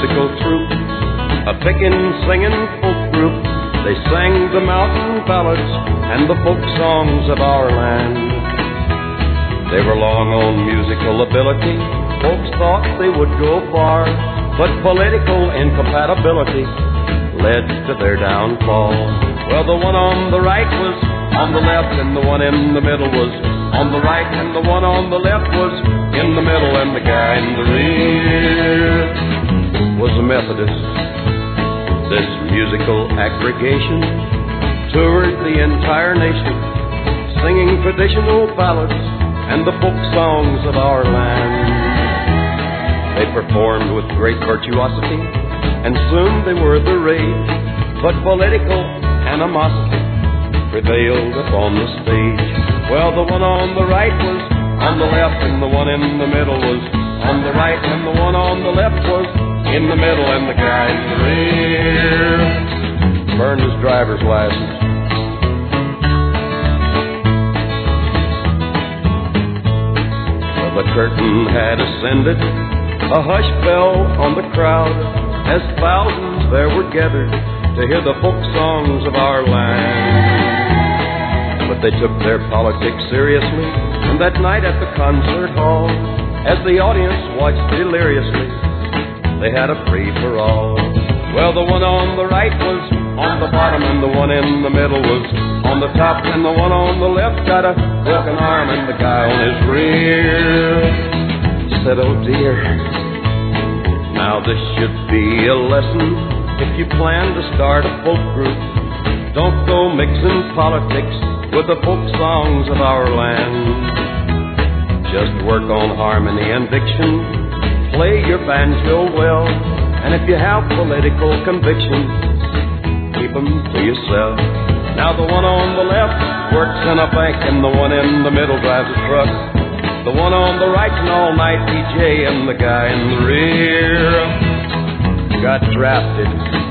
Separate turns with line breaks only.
musical troupe, a pickin', singing folk group. They sang the mountain ballads and the folk songs of our land. They were long on musical ability. Folks thought they would go far, but political incompatibility led to their downfall. Well, the one on the right was on the left, and the one in the middle was on the right, and the one on the left was in the middle, and the guy in the rear was a Methodist. This musical aggregation toured the entire nation, singing traditional ballads and the folk songs of our land. They performed with great virtuosity, and soon they were the rage, but political animosity prevailed upon the stage. Well, the one on the right was on the left, and the one in the middle was on the right, and the one on the left was in the middle, and the guy in the rear burned his driver's license. Well, the curtain had ascended, a hush fell on the crowd, as thousands there were gathered to hear the folk songs of our land. But they took their politics seriously, and that night at the concert hall, as the audience watched deliriously, they had a free-for-all. Well, the one on the right was on the bottom, and the one in the middle was on the top, and the one on the left got a broken arm, and the guy on his rear said, "Oh dear, now this should be a lesson. If you plan to start a folk group, don't go mixing politics with the folk songs of our land. Just work on harmony and diction, play your banjo well, and if you have political convictions, keep them to yourself." Now the one on the left works in a bank, and the one in the middle drives a truck. The one on the right's an all-night DJ, and the guy in the rear got drafted